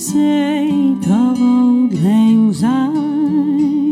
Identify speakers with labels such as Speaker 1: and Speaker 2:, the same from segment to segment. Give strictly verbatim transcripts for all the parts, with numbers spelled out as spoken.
Speaker 1: sake of auld lang syne.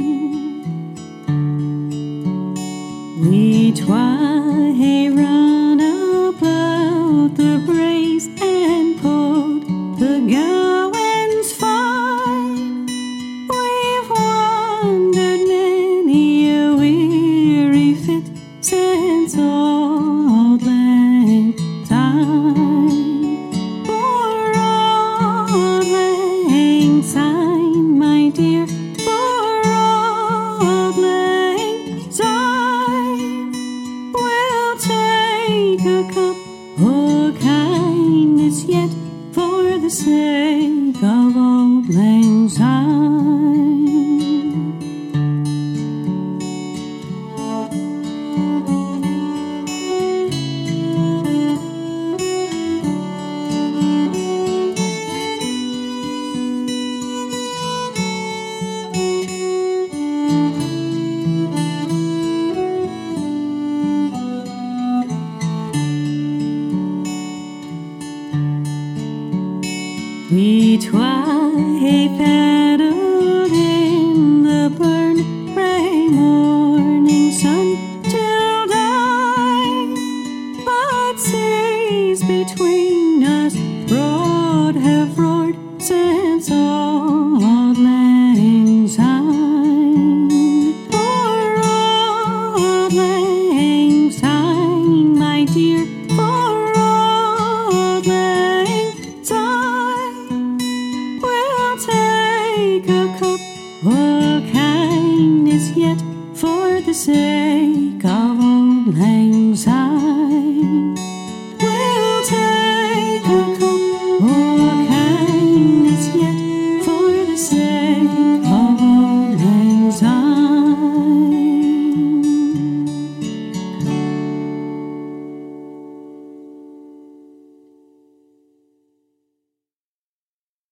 Speaker 1: We twa hae run about the braes and pulled the gowans fine. We've wandered many a weary fit since auld lang syne. For auld lang syne, my dear, for auld lang syne, we'll take a cup o' kindness yet for the sake of auld lang syne. We twa hae fed